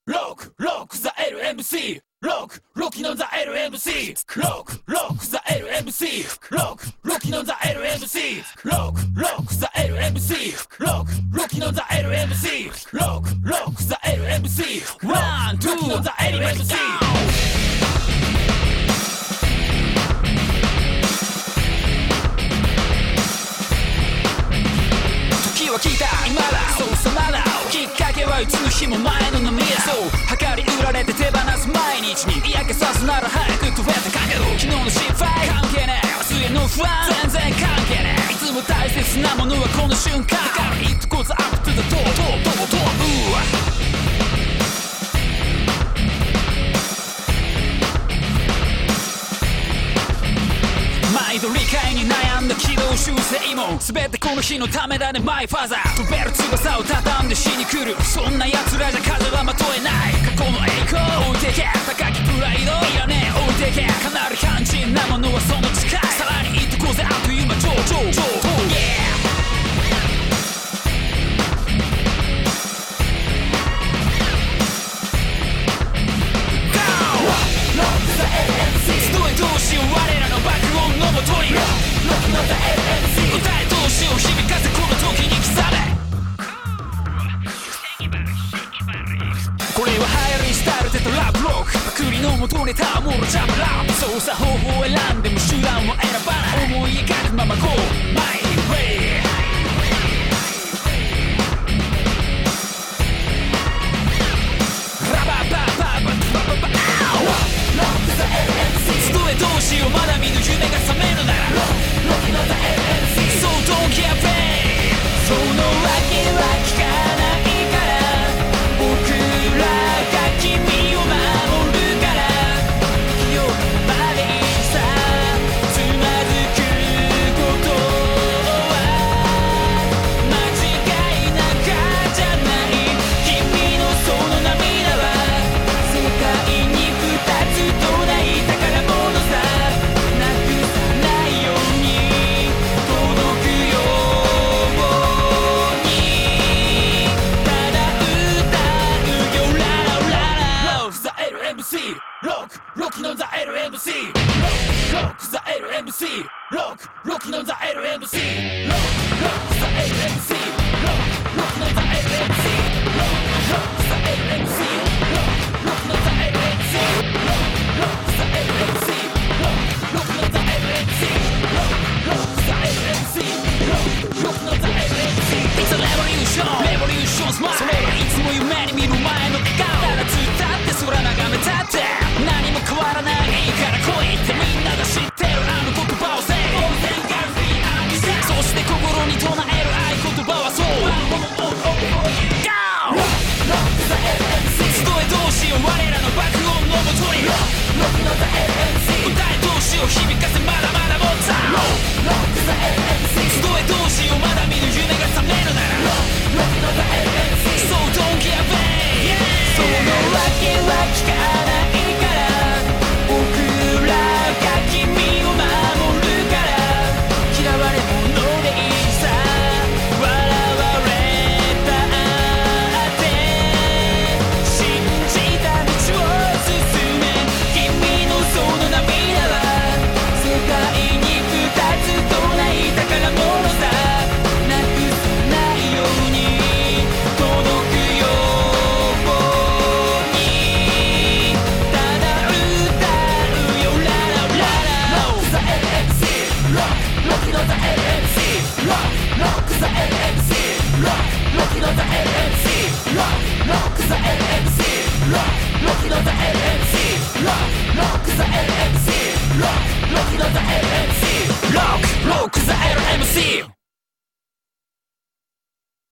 ロックザ LMC ロッキノザ LMC ロックザ LMC ロッキノザ LMC ロックザ LMC ロッキノザ LMC ロックザ LMC ワンツーザ LMC時は来た今だそうさまだきっかけはいつの日も前の波だそう計り売られて手放す毎日に嫌気さすなら早く食えたかけ昨日の失敗関係ねえ明日への不安全然関係ねえいつも大切なものはこの瞬間だから It goes up to the top毎度理解に悩んだ軌道修正も全てこの日のためだねマイファザー飛べる翼を畳んで死に来るそんな奴らじゃ風はまとえない過去の栄光置いてけ高きプライドいらねえ置いてけかなり肝心なものはその近いさらに言ってこうぜあっという間超yeahどうしよう我らの爆音のもとに歌えどうしよう響かせこの時に刻めこれは流行り廃れてたラブロックパクリの元ネタモロジャムラップ操作方法を選んでも手段を選ばない思い描くまま Go my wayラバババババババどうしようまだ見ぬ夢が覚めるならSo don't care babe そのわけは聞かないから僕らが君を守るから夜までいいさつまずくことは間違いなんかじゃない君のその涙は世界に二つとない宝物ロッキノザ LMC ロックザ LMC ロッキノザ LMC ロックザ LMC ロッキノザ LMC ロックザ LMC ロッキノザ LMC ロックザ LMC ロッキノザ LMC ロックザ LMC ロッキノザ LMC It's a revolution スマイルそれはいつも夢に見る前の笑顔ただ突っ立って空眺めたって何も変わらないから来いってみんなが知ってるあの言葉をsayそして心に唱える合言葉はそう Go! 集えどうしよう我らの爆音のもとに歌えどうしよう響かせまだまだもっと集えどうしようまだ見ぬ夢が覚めるなら So don't care babe そのわけは聞かないから僕らが君を守るから嫌われ者でいいさ笑われたって信じた道を進め君のその涙は世界に二つとない宝物さなくさないように届くよロックザ LMC